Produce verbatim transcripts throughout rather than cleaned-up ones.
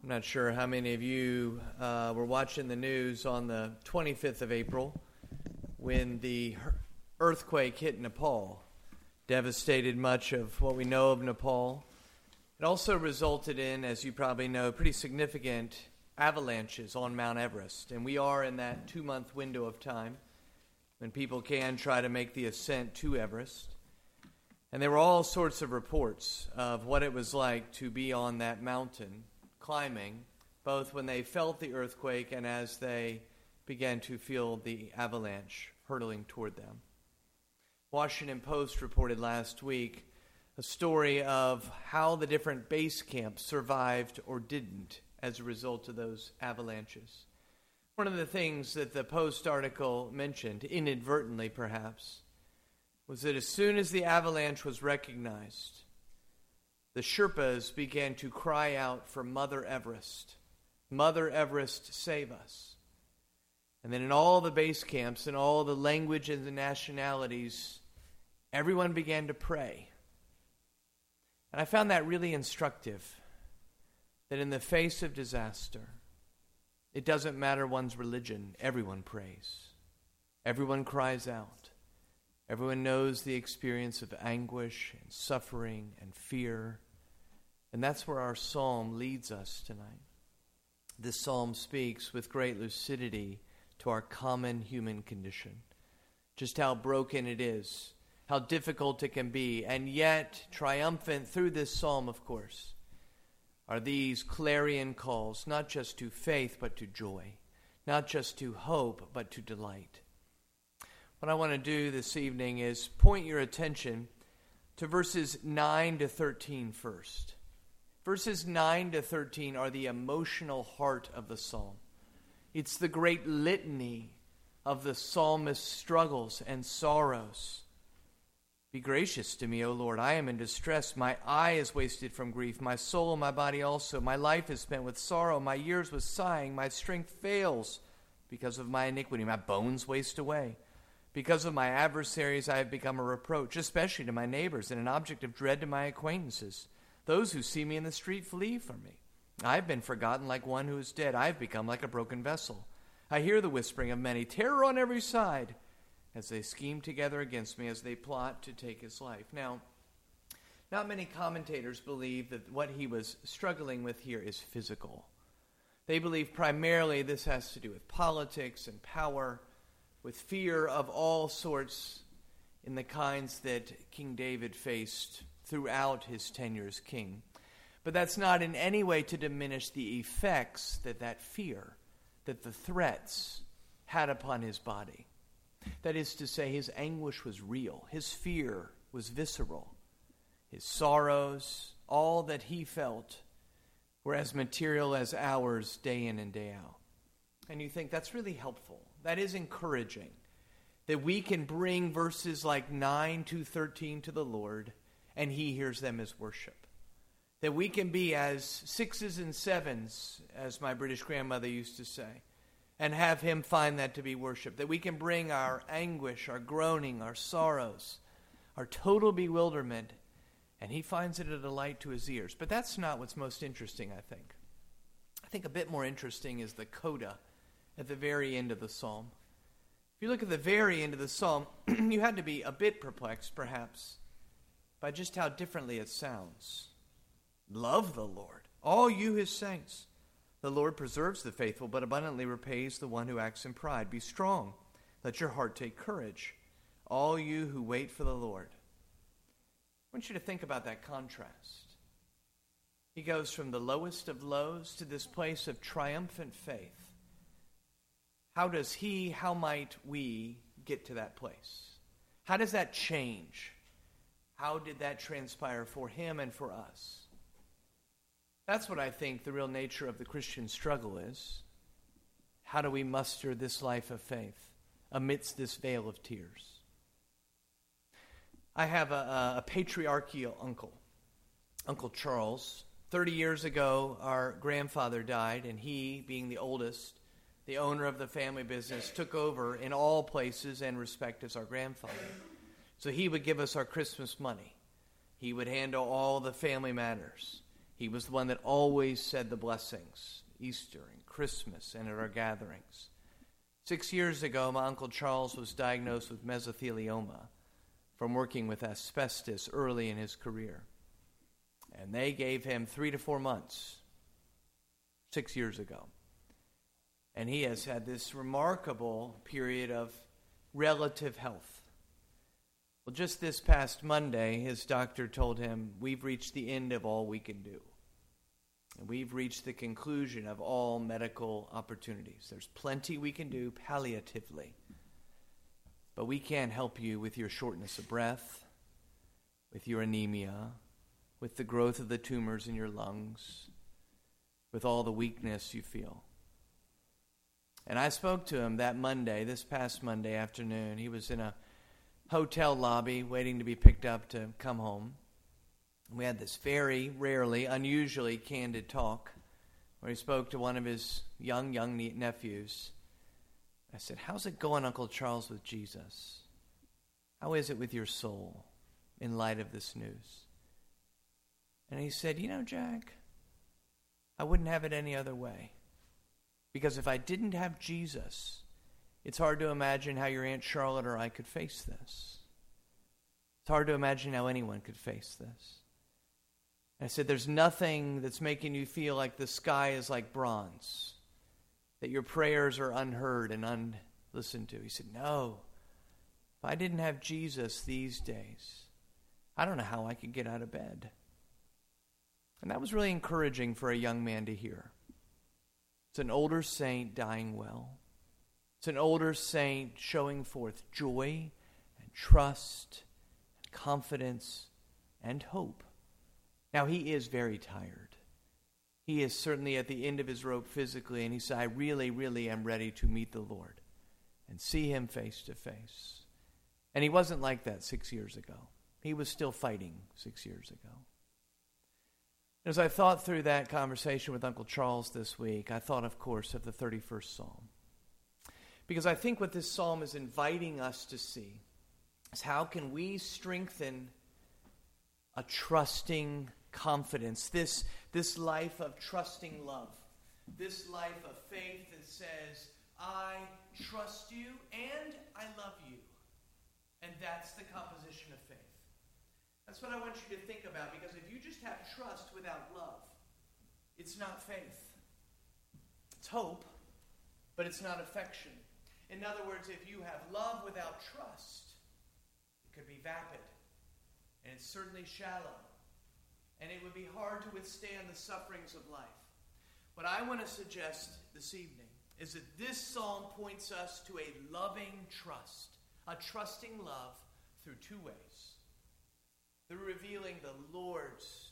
I'm not sure how many of you uh, were watching the news on the twenty-fifth of April when the earthquake hit Nepal, devastated much of what we know of Nepal. It also resulted in, as you probably know, pretty significant avalanches on Mount Everest. And we are in that two-month window of time when people can try to make the ascent to Everest. And there were all sorts of reports of what it was like to be on that mountain climbing, both when they felt the earthquake and as they began to feel the avalanche hurtling toward them. Washington Post reported last week a story of how the different base camps survived or didn't as a result of those avalanches. One of the things that the Post article mentioned, inadvertently perhaps, was that as soon as the avalanche was recognized, the Sherpas began to cry out for Mother Everest. Mother Everest, save us. And then in all the base camps and all the languages and the nationalities, everyone began to pray. And I found that really instructive, that in the face of disaster, it doesn't matter one's religion, everyone prays. Everyone cries out. Everyone knows the experience of anguish and suffering and fear. And that's where our psalm leads us tonight. This psalm speaks with great lucidity to our common human condition. Just how broken it is, how difficult it can be, and yet triumphant through this psalm, of course, are these clarion calls, not just to faith, but to joy, not just to hope, but to delight. What I want to do this evening is point your attention to verses nine to thirteen first. Verses nine to thirteen are the emotional heart of the psalm. It's the great litany of the psalmist's struggles and sorrows. Be gracious to me, O Lord. I am in distress. My eye is wasted from grief. My soul and my body also. My life is spent with sorrow. My years with sighing. My strength fails because of my iniquity. My bones waste away. Because of my adversaries, I have become a reproach, especially to my neighbors, and an object of dread to my acquaintances. Those who see me in the street flee from me. I have been forgotten like one who is dead. I have become like a broken vessel. I hear the whispering of many, terror on every side, as they scheme together against me, as they plot to take his life. Now, not many commentators believe that what he was struggling with here is physical. They believe primarily this has to do with politics and power, with fear of all sorts in the kinds that King David faced throughout his tenure as king. But that's not in any way to diminish the effects that that fear, that the threats had upon his body. That is to say, his anguish was real. His fear was visceral. His sorrows, all that he felt, were as material as ours day in and day out. And you think that's really helpful. That is encouraging. That we can bring verses like nine to thirteen to the Lord, and he hears them as worship. That we can be as sixes and sevens, as my British grandmother used to say, and have him find that to be worship. That we can bring our anguish, our groaning, our sorrows, our total bewilderment, and he finds it a delight to his ears. But that's not what's most interesting, I think. I think a bit more interesting is the coda at the very end of the psalm. If you look at the very end of the psalm, you had to be a bit perplexed, perhaps, by just how differently it sounds. Love the Lord, all you his saints. The Lord preserves the faithful, but abundantly repays the one who acts in pride. Be strong. Let your heart take courage, all you who wait for the Lord. I want you to think about that contrast. He goes from the lowest of lows to this place of triumphant faith. How does he, how might we get to that place? How does that change? How did that transpire for him and for us? That's what I think the real nature of the Christian struggle is. How do we muster this life of faith amidst this veil of tears? I have a, a patriarchal uncle, Uncle Charles. Thirty years ago, our grandfather died, and he, being the oldest, the owner of the family business, took over in all places and respect as our grandfather. So he would give us our Christmas money. He would handle all the family matters. He was the one that always said the blessings, Easter and Christmas and at our gatherings. Six years ago, my Uncle Charles was diagnosed with mesothelioma from working with asbestos early in his career. And they gave him three to four months six years ago. And he has had this remarkable period of relative health. Well, just this past Monday, his doctor told him, we've reached the end of all we can do. And we've reached the conclusion of all medical opportunities. There's plenty we can do palliatively. But we can't help you with your shortness of breath, with your anemia, with the growth of the tumors in your lungs, with all the weakness you feel. And I spoke to him that Monday, this past Monday afternoon. He was in a hotel lobby waiting to be picked up to come home. We had this very rarely, unusually candid talk where he spoke to one of his young, young nephews. I said, how's it going, Uncle Charles, with Jesus? How is it with your soul in light of this news? And he said, you know, Jack, I wouldn't have it any other way. Because if I didn't have Jesus, it's hard to imagine how your Aunt Charlotte or I could face this. It's hard to imagine how anyone could face this. And I said, there's nothing that's making you feel like the sky is like bronze, that your prayers are unheard and unlistened to. He said, no, if I didn't have Jesus these days, I don't know how I could get out of bed. And that was really encouraging for a young man to hear. It's an older saint dying well. It's an older saint showing forth joy and trust and confidence and hope. Now, he is very tired. He is certainly at the end of his rope physically, and he said, I really, really am ready to meet the Lord and see him face to face. And he wasn't like that six years ago. He was still fighting six years ago. As I thought through that conversation with Uncle Charles this week, I thought, of course, of the thirty-first Psalm. Because I think what this psalm is inviting us to see is how can we strengthen a trusting confidence, this, this life of trusting love, this life of faith that says, I trust you and I love you. And that's the composition of faith. That's what I want you to think about, because if you just have trust without love, it's not faith. It's hope, but it's not affection. In other words, if you have love without trust, it could be vapid, and it's certainly shallow, and it would be hard to withstand the sufferings of life. What I want to suggest this evening is that this psalm points us to a loving trust, a trusting love through two ways. Through revealing the Lord's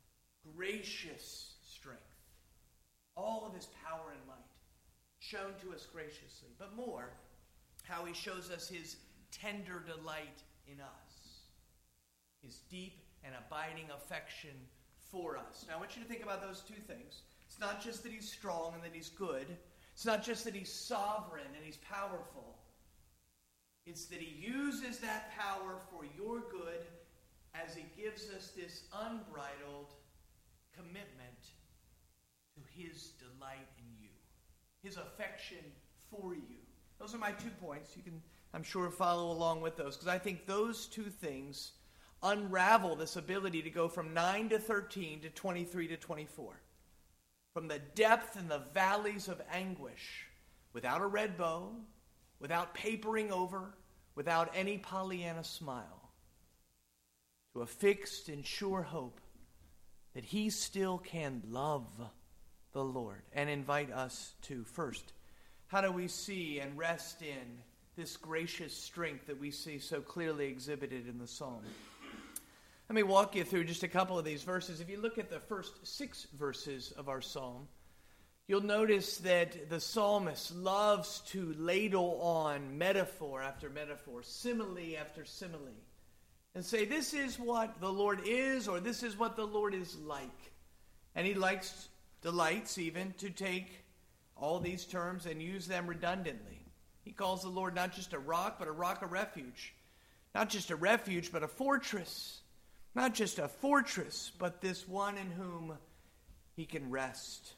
gracious strength, all of his power and might, shown to us graciously. But more, how he shows us his tender delight in us, his deep and abiding affection for us. Now, I want you to think about those two things. It's not just that he's strong and that he's good. It's not just that he's sovereign and he's powerful. It's that he uses that power for your good as he gives us this unbridled commitment to his delight in you, his affection for you. Those are my two points. You can, I'm sure, follow along with those, because I think those two things unravel this ability to go from nine to thirteen to twenty-three to twenty-four. From the depth and the valleys of anguish, without a red bow, without papering over, without any Pollyanna smile, to a fixed and sure hope that he still can love the Lord and invite us to. First, how do we see and rest in this gracious strength that we see so clearly exhibited in the psalm? Let me walk you through just a couple of these verses. If you look at the first six verses of our psalm, you'll notice that the psalmist loves to ladle on metaphor after metaphor, simile after simile, and say, this is what the Lord is, or this is what the Lord is like. And he likes, delights even, to take all these terms and use them redundantly. He calls the Lord not just a rock, but a rock of refuge. Not just a refuge, but a fortress. Not just a fortress, but this one in whom he can rest.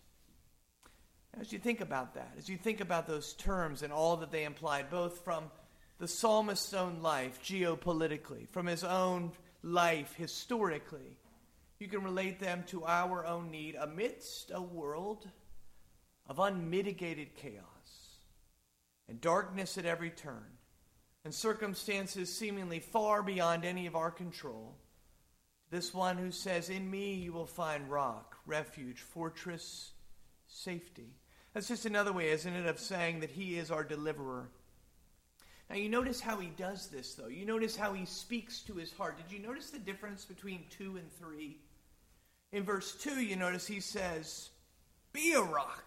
As you think about that, as you think about those terms and all that they implied, both from the psalmist's own life, geopolitically, from his own life, historically, you can relate them to our own need amidst a world of unmitigated chaos and darkness at every turn and circumstances seemingly far beyond any of our control. This one who says, in me you will find rock, refuge, fortress, safety. That's just another way, isn't it, of saying that he is our deliverer. Now you notice how he does this, though. You notice how he speaks to his heart. Did you notice the difference between two and three? In verse two, you notice he says, be a rock.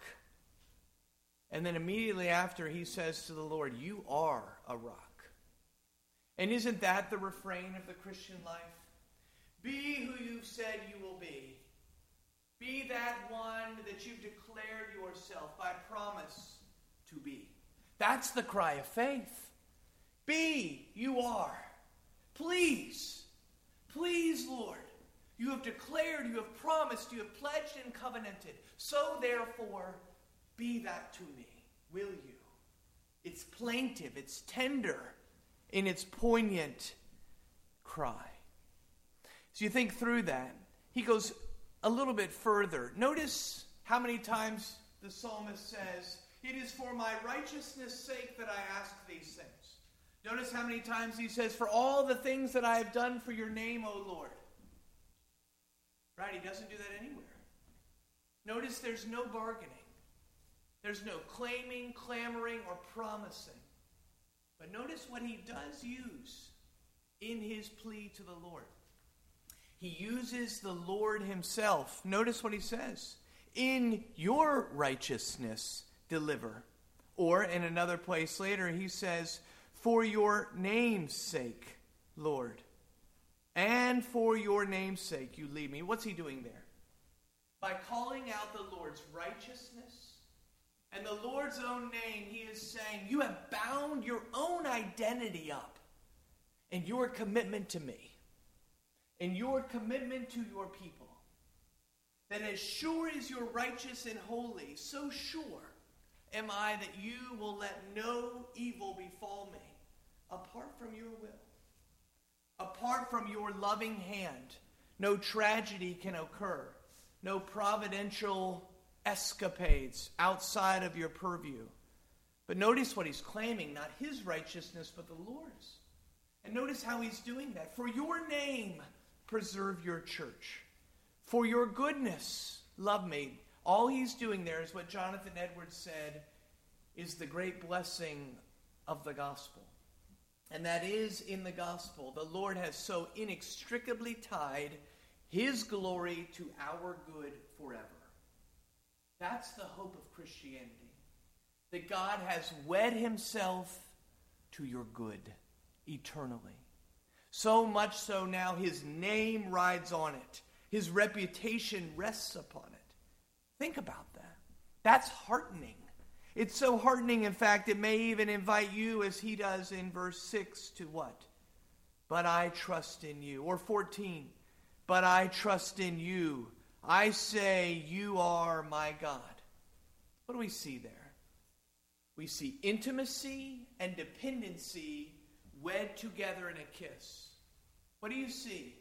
And then immediately after, he says to the Lord, you are a rock. And isn't that the refrain of the Christian life? Be who you've said you will be. Be that one that you've declared yourself by promise to be. That's the cry of faith. Be, you are. Please, please, Lord. You have declared, you have promised, you have pledged and covenanted. So therefore, be that to me, will you? It's plaintive, it's tender in its poignant cry. So you think through that. He goes a little bit further. Notice how many times the psalmist says, it is for my righteousness' sake that I ask these things. Notice how many times he says, for all the things that I have done for your name, O Lord. Right? He doesn't do that anywhere. Notice there's no bargaining. There's no claiming, clamoring, or promising. But notice what he does use in his plea to the Lord. He uses the Lord himself. Notice what he says. In your righteousness, deliver. Or in another place later, he says, for your name's sake, Lord. And for your name's sake, you lead me. What's he doing there? By calling out the Lord's righteousness and the Lord's own name, he is saying, you have bound your own identity up in your commitment to me. In your commitment to your people, that as sure as you're righteous and holy, so sure am I that you will let no evil befall me apart from your will. Apart from your loving hand, no tragedy can occur, no providential escapades outside of your purview. But notice what he's claiming, not his righteousness, but the Lord's. And notice how he's doing that. For your name, preserve your church. For your goodness, love me. All he's doing there is what Jonathan Edwards said is the great blessing of the gospel. And that is, in the gospel, the Lord has so inextricably tied his glory to our good forever. That's the hope of Christianity. That God has wed himself to your good eternally. So much so now his name rides on it. His reputation rests upon it. Think about that. That's heartening. It's so heartening, in fact, it may even invite you, as he does in verse six, to what? But I trust in you. Or fourteen, but I trust in you. I say you are my God. What do we see there? We see intimacy and dependency wed together in a kiss. What do you see?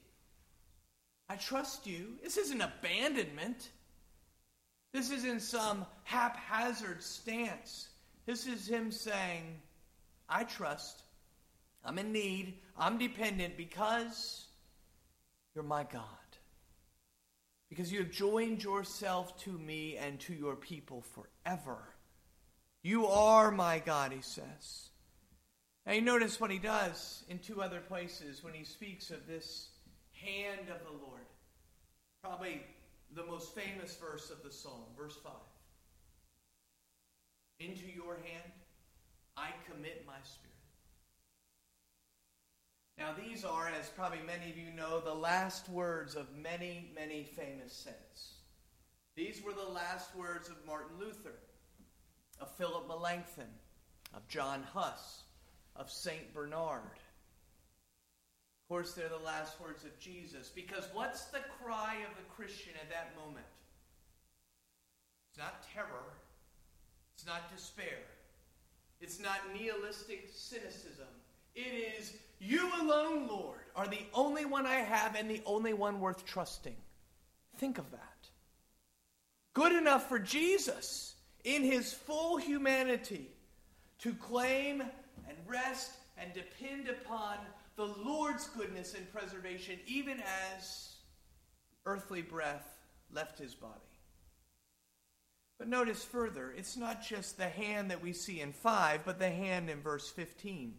I trust you. This isn't abandonment. This isn't some haphazard stance. This is him saying, I trust. I'm in need. I'm dependent because you're my God. Because you have joined yourself to me and to your people forever. You are my God, he says. Now you notice what he does in two other places when he speaks of this hand of the Lord. Probably the most famous verse of the psalm, verse five. Into your hand I commit my spirit. Now these are, as probably many of you know, the last words of many, many famous saints. These were the last words of Martin Luther, of Philip Melanchthon, of John Huss, of Saint Bernard. Of Of course, they're the last words of Jesus, because what's the cry of the Christian at that moment? It's not terror. It's not despair. It's not nihilistic cynicism. It is, you alone, Lord, are the only one I have and the only one worth trusting. Think of that. Good enough for Jesus, in his full humanity, to claim and rest and depend upon the Lord's goodness and preservation, even as earthly breath left his body. But notice further, it's not just the hand that we see in five, but the hand in verse fifteen.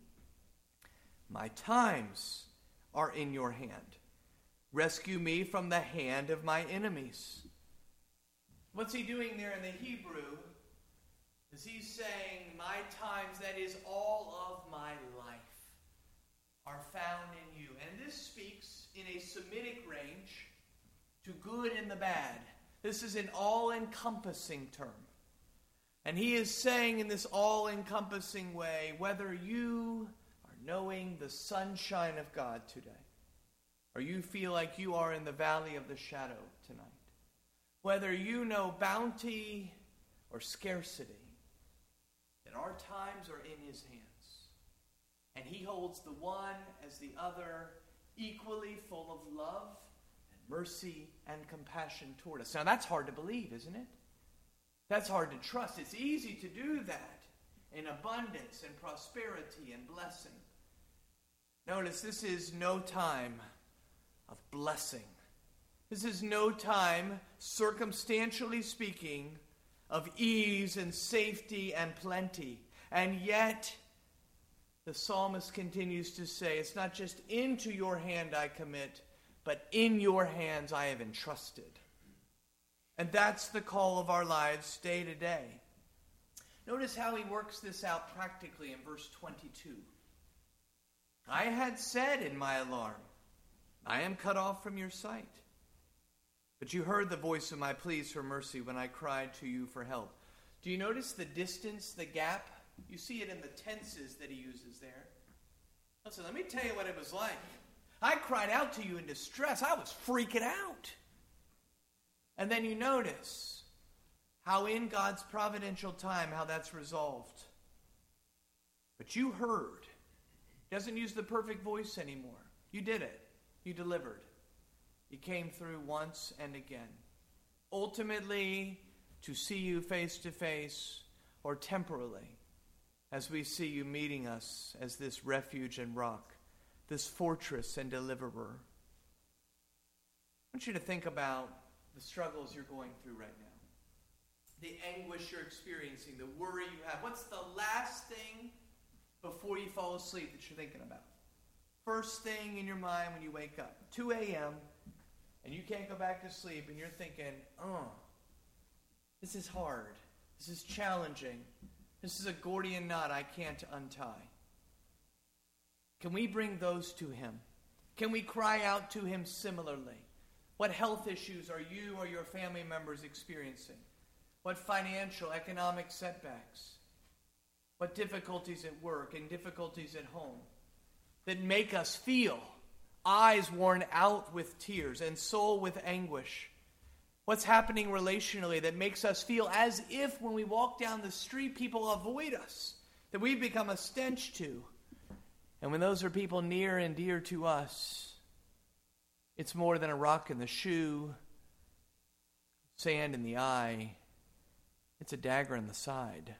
My times are in your hand. Rescue me from the hand of my enemies. What's he doing there in the Hebrew? Is he saying, my times, that is all of my life, are found in you. And this speaks in a Semitic range to good and the bad. This is an all-encompassing term. And he is saying in this all-encompassing way, whether you are knowing the sunshine of God today, or you feel like you are in the valley of the shadow tonight, whether you know bounty or scarcity, that our times are in his hands. And he holds the one as the other, equally full of love and mercy and compassion toward us. Now that's hard to believe, isn't it? That's hard to trust. It's easy to do that in abundance and prosperity and blessing. Notice this is no time of blessing. This is no time, circumstantially speaking, of ease and safety and plenty. And yet, the psalmist continues to say, it's not just into your hand I commit, but in your hands I have entrusted. And that's the call of our lives day to day. Notice how he works this out practically in verse twenty-two. I had said in my alarm, I am cut off from your sight. But you heard the voice of my pleas for mercy when I cried to you for help. Do you notice the distance, the gap? You see it in the tenses that he uses there. Listen, let me tell you what it was like. I cried out to you in distress. I was freaking out. And then you notice how in God's providential time, how that's resolved. But you heard. He doesn't use the perfect voice anymore. You did it. You delivered. He came through once and again. Ultimately, to see you face to face or temporally, as we see you meeting us as this refuge and rock, this fortress and deliverer. I want you to think about the struggles you're going through right now, the anguish you're experiencing, the worry you have. What's the last thing before you fall asleep that you're thinking about? First thing in your mind when you wake up, two a.m., and you can't go back to sleep, and you're thinking, oh, this is hard. This is challenging. This is a Gordian knot I can't untie. Can we bring those to him? Can we cry out to him similarly? What health issues are you or your family members experiencing? What financial, economic setbacks? What difficulties at work and difficulties at home that make us feel eyes worn out with tears and soul with anguish? What's happening relationally that makes us feel as if when we walk down the street, people avoid us, that we become a stench to? And when those are people near and dear to us, it's more than a rock in the shoe, sand in the eye. It's a dagger in the side.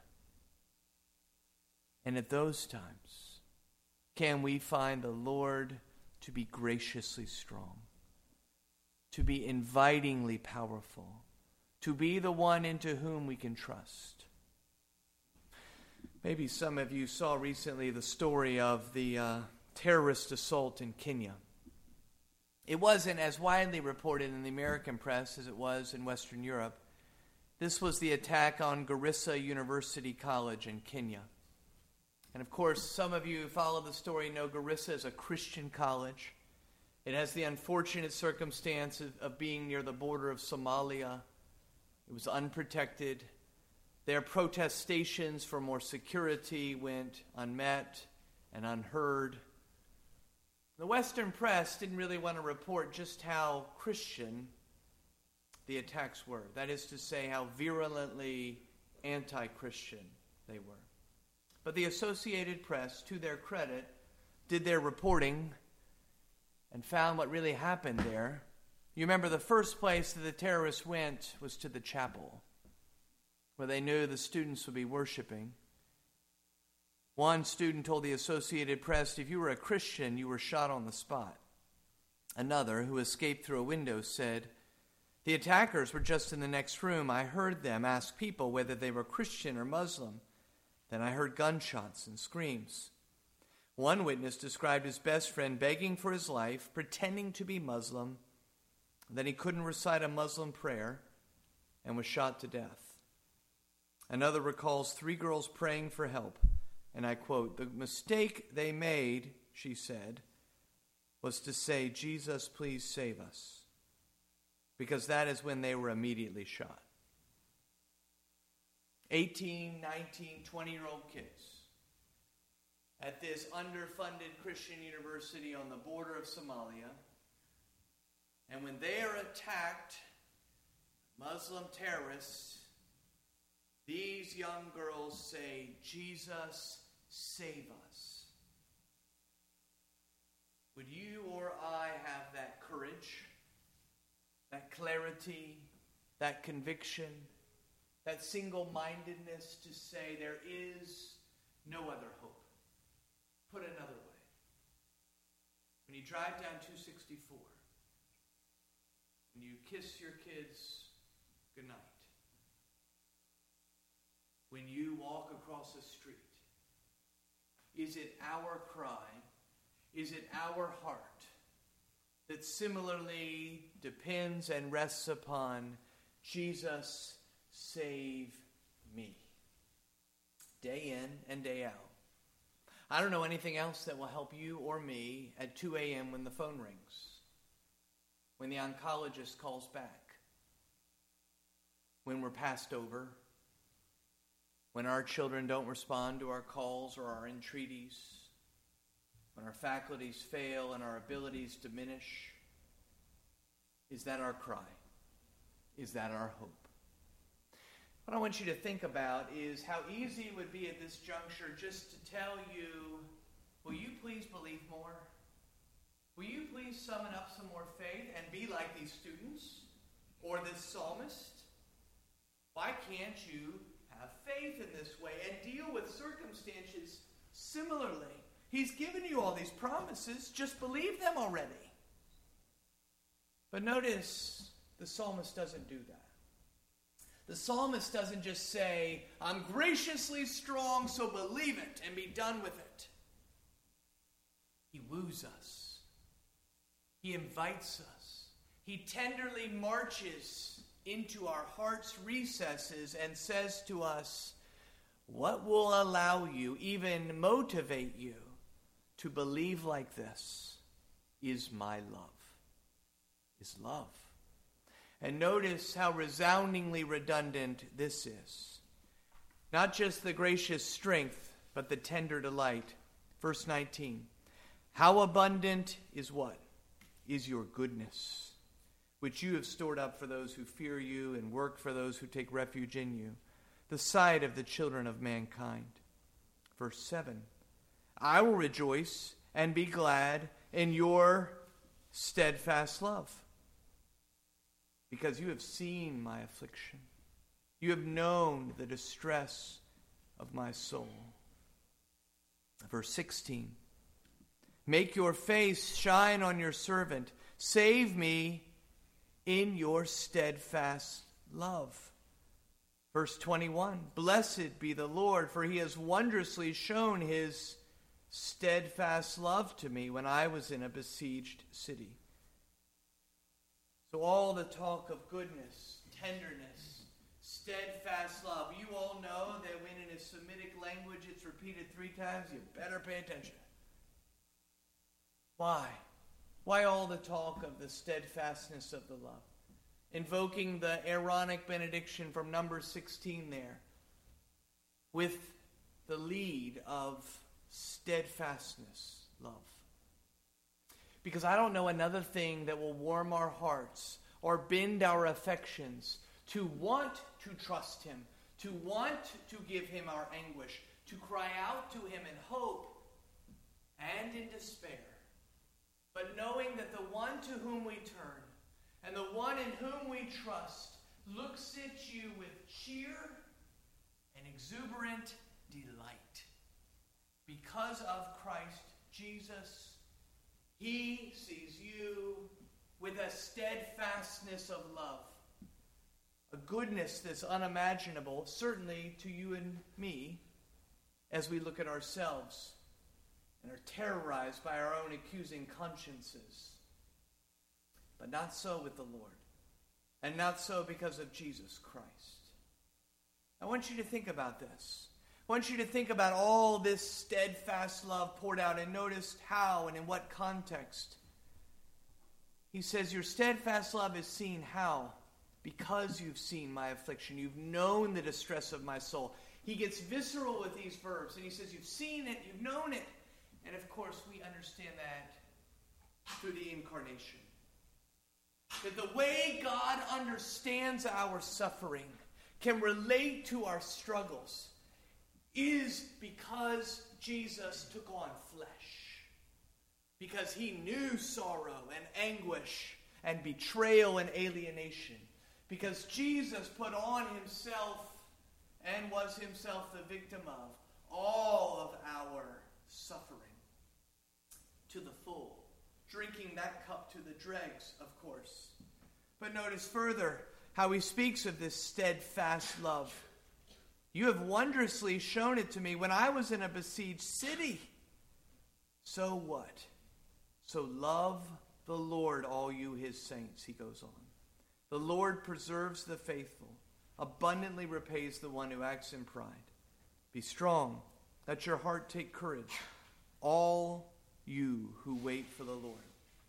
And at those times, can we find the Lord to be graciously strong, to be invitingly powerful, to be the one into whom we can trust? Maybe some of you saw recently the story of the uh, terrorist assault in Kenya. It wasn't as widely reported in the American press as it was in Western Europe. This was the attack on Garissa University College in Kenya. And of course, some of you who follow the story know Garissa is a Christian college. It has the unfortunate circumstance of, of being near the border of Somalia. It was unprotected. Their protestations for more security went unmet and unheard. The Western press didn't really want to report just how Christian the attacks were. That is to say, how virulently anti-Christian they were. But the Associated Press, to their credit, did their reporting and found what really happened there. You remember the first place that the terrorists went was to the chapel, where they knew the students would be worshiping. One student told the Associated Press, if you were a Christian, you were shot on the spot. Another, who escaped through a window, said, the attackers were just in the next room. I heard them ask people whether they were Christian or Muslim. Then I heard gunshots and screams. One witness described his best friend begging for his life, pretending to be Muslim, that he couldn't recite a Muslim prayer, and was shot to death. Another recalls three girls praying for help, and I quote, the mistake they made, she said, was to say, Jesus, please save us, because that is when they were immediately shot. eighteen, nineteen, twenty-year-old kids at this underfunded Christian university on the border of Somalia. And when they are attacked, Muslim terrorists, these young girls say, Jesus, save us. Would you or I have that courage, that clarity, that conviction, that single-mindedness to say there is no other hope? Put another way. When you drive down two sixty-four, when you kiss your kids goodnight, when you walk across a street, is it our cry, is it our heart that similarly depends and rests upon Jesus, save me, day in and day out? I don't know anything else that will help you or me at two a.m. when the phone rings, when the oncologist calls back, when we're passed over, when our children don't respond to our calls or our entreaties, when our faculties fail and our abilities diminish. Is that our cry? Is that our hope? What I want you to think about is how easy it would be at this juncture just to tell you, will you please believe more? Will you please summon up some more faith and be like these students or this psalmist? Why can't you have faith in this way and deal with circumstances similarly? He's given you all these promises. Just believe them already. But notice the psalmist doesn't do that. The psalmist doesn't just say, I'm graciously strong, so believe it and be done with it. He woos us. He invites us. He tenderly marches into our heart's recesses and says to us, what will allow you, even motivate you, to believe like this is my love, is love. And notice how resoundingly redundant this is. Not just the gracious strength, but the tender delight. Verse nineteen. How abundant is what? Is your goodness, which you have stored up for those who fear you and work for those who take refuge in you, the sight of the children of mankind. Verse seven. I will rejoice and be glad in your steadfast love, because you have seen my affliction. You have known the distress of my soul. Verse sixteen. Make your face shine on your servant. Save me in your steadfast love. Verse twenty-one. Blessed be the Lord, for he has wondrously shown his steadfast love to me when I was in a besieged city. So all the talk of goodness, tenderness, steadfast love. You all know that when in a Semitic language it's repeated three times, you better pay attention. Why? Why all the talk of the steadfastness of the love? Invoking the Aaronic benediction from Numbers sixteen there, with the lead of steadfastness, love. because I don't know another thing that will warm our hearts or bend our affections to want to trust him, to want to give him our anguish, to cry out to him in hope and in despair. But knowing that the one to whom we turn and the one in whom we trust looks at you with cheer and exuberant delight. Because of Christ Jesus, he sees you with a steadfastness of love, a goodness that's unimaginable, certainly to you and me, as we look at ourselves and are terrorized by our own accusing consciences. But not so with the Lord, and not so because of Jesus Christ. I want you to think about this. I want you to think about all this steadfast love poured out, and notice how and in what context. He says, your steadfast love is seen how? Because you've seen my affliction. You've known the distress of my soul. He gets visceral with these verbs, and he says, you've seen it, you've known it. And of course, we understand that through the incarnation. That the way God understands our suffering, can relate to our struggles, is because Jesus took on flesh. Because he knew sorrow and anguish and betrayal and alienation. Because Jesus put on himself and was himself the victim of all of our suffering to the full. Drinking that cup to the dregs, of course. But notice further how he speaks of this steadfast love. You have wondrously shown it to me when I was in a besieged city. So what? So love the Lord, all you his saints, he goes on. The Lord preserves the faithful, abundantly repays the one who acts in pride. Be strong, let your heart take courage, all you who wait for the Lord.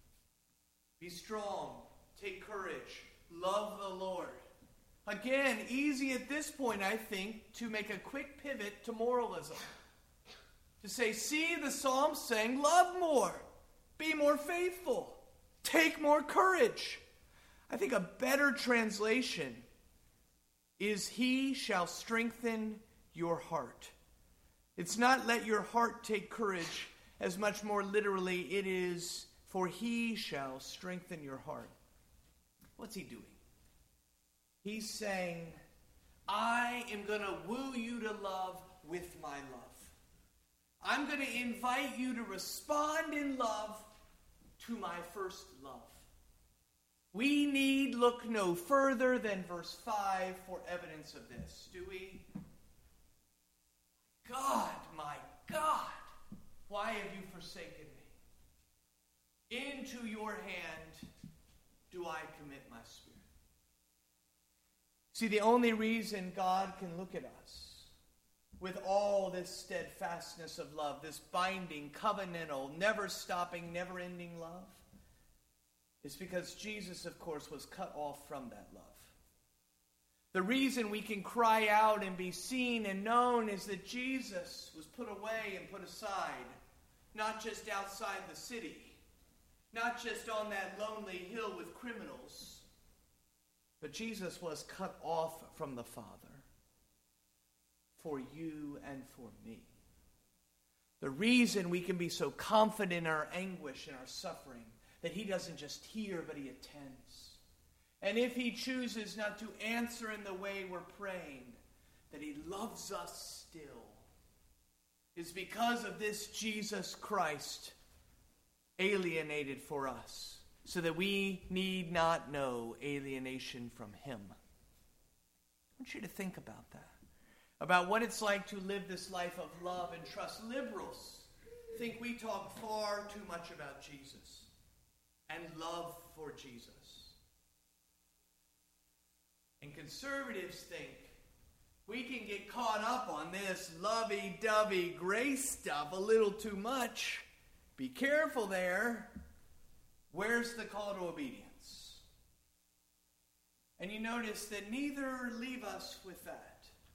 Be strong, take courage, love the Lord. Again, easy at this point, I think, to make a quick pivot to moralism. To say, see the Psalms saying, love more, be more faithful, take more courage. I think a better translation is, he shall strengthen your heart. It's not let your heart take courage, as much more literally it is, for he shall strengthen your heart. What's he doing? He's saying, I am going to woo you to love with my love. I'm going to invite you to respond in love to my first love. We need look no further than verse five for evidence of this, do we? God, my God, why have you forsaken me? Into your hand do I commit my spirit. See, the only reason God can look at us with all this steadfastness of love, this binding, covenantal, never-stopping, never-ending love, is because Jesus, of course, was cut off from that love. The reason we can cry out and be seen and known is that Jesus was put away and put aside, not just outside the city, not just on that lonely hill with criminals, but Jesus was cut off from the Father for you and for me. The reason we can be so confident in our anguish and our suffering, that he doesn't just hear, but he attends. And if he chooses not to answer in the way we're praying, that he loves us still, is because of this Jesus Christ alienated for us, so that we need not know alienation from him. I want you to think about that. About what it's like to live this life of love and trust. Liberals think we talk far too much about Jesus and love for Jesus. And conservatives think we can get caught up on this lovey-dovey grace stuff a little too much. Be careful there. Where's the call to obedience? And you notice that neither leave us with that.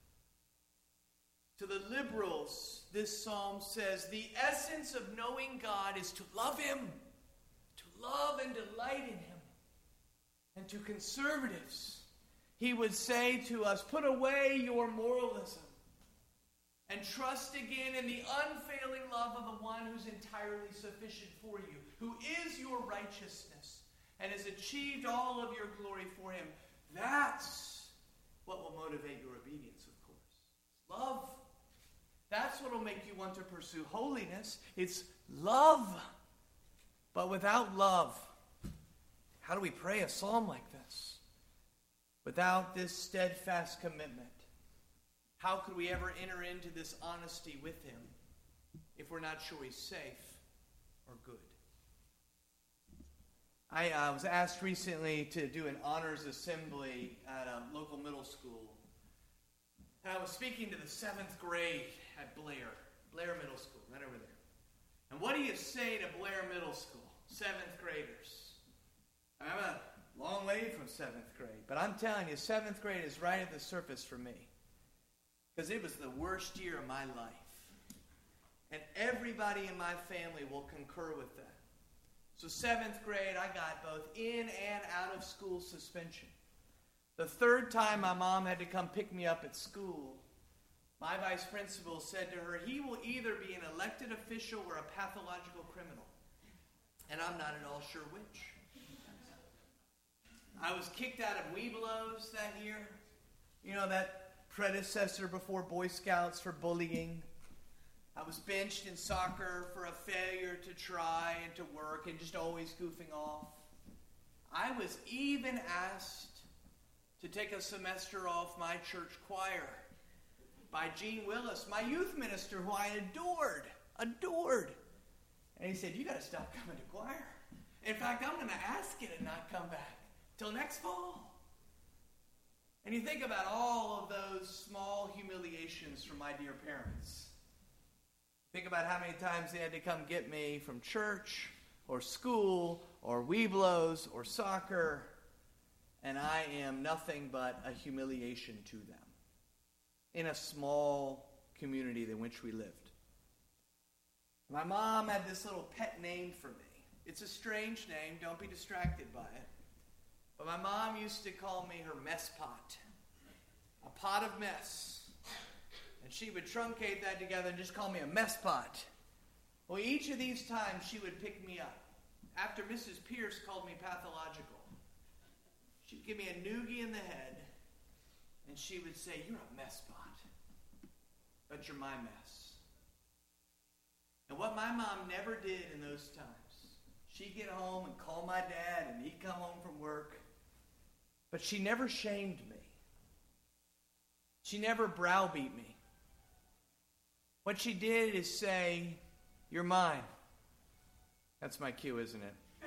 To the liberals, this psalm says, the essence of knowing God is to love him, love and delight in him. And to conservatives, he would say to us, put away your moralism and trust again in the unfailing love of the one who's entirely sufficient for you, who is your righteousness and has achieved all of your glory for him. That's what will motivate your obedience, of course. Love. That's what will make you want to pursue holiness. It's love. But without love, how do we pray a psalm like this? Without this steadfast commitment, how could we ever enter into this honesty with him if we're not sure he's safe or good? I uh, was asked recently to do an honors assembly at a local middle school. And I was speaking to the seventh grade at Blair, Blair Middle School, right over there. And what do you say to Blair Middle School, seventh graders? I'm a long way from seventh grade, but I'm telling you, seventh grade is right at the surface for me. Because it was the worst year of my life. And everybody in my family will concur with that. So seventh grade, I got both in and out of school suspension. The third time my mom had to come pick me up at school, my vice principal said to her, he will either be an elected official or a pathological criminal. And I'm not at all sure which. I was kicked out of Webelos that year. You know, that predecessor before Boy Scouts for bullying. I was benched in soccer for a failure to try and to work and just always goofing off. I was even asked to take a semester off my church choir by Gene Willis, my youth minister, who I adored, adored. And he said, you got to stop coming to choir. In fact, I'm going to ask you to not come back till next fall. And you think about all of those small humiliations from my dear parents. Think about how many times they had to come get me from church or school or Webelos or soccer, and I am nothing but a humiliation to them in a small community in which we lived. My mom had this little pet name for me. It's a strange name. Don't be distracted by it. But my mom used to call me her mess pot. A pot of mess. And she would truncate that together and just call me a mess pot. Well, each of these times she would pick me up. After Missus Pierce called me pathological, she'd give me a noogie in the head, and she would say, you're a mess pot, but you're my mess. And what my mom never did in those times, she'd get home and call my dad, and he'd come home from work, but she never shamed me. She never browbeat me. What she did is say, you're mine. That's my cue, isn't it?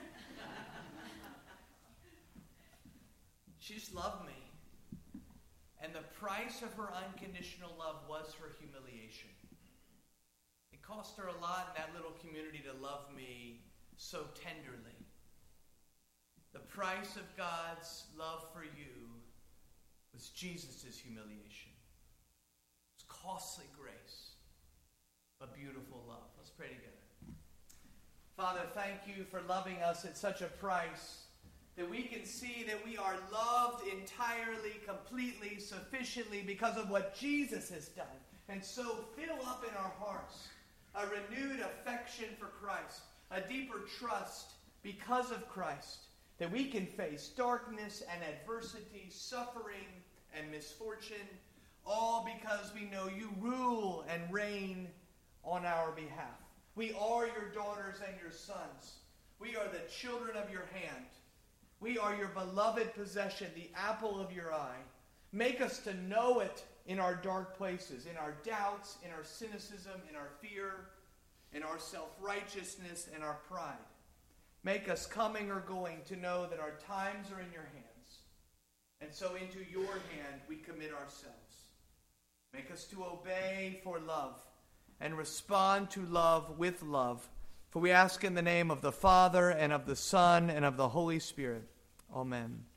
She just loved me. And the price of her unconditional love was her humiliation. It cost her a lot in that little community to love me so tenderly. The price of God's love for you was Jesus' humiliation. It was costly grace, but beautiful love. Let's pray together. Father, thank you for loving us at such a price that we can see that we are loved entirely, completely, sufficiently because of what Jesus has done. And so fill up in our hearts a renewed affection for Christ, a deeper trust because of Christ, that we can face darkness and adversity, suffering and misfortune, all because we know you rule and reign on our behalf. We are your daughters and your sons. We are the children of your hand. We are your beloved possession, the apple of your eye. Make us to know it in our dark places, in our doubts, in our cynicism, in our fear, in our self-righteousness, and our pride. Make us coming or going to know that our times are in your hands. And so into your hand we commit ourselves. Make us to obey for love and respond to love with love. For we ask in the name of the Father, and of the Son, and of the Holy Spirit. Amen.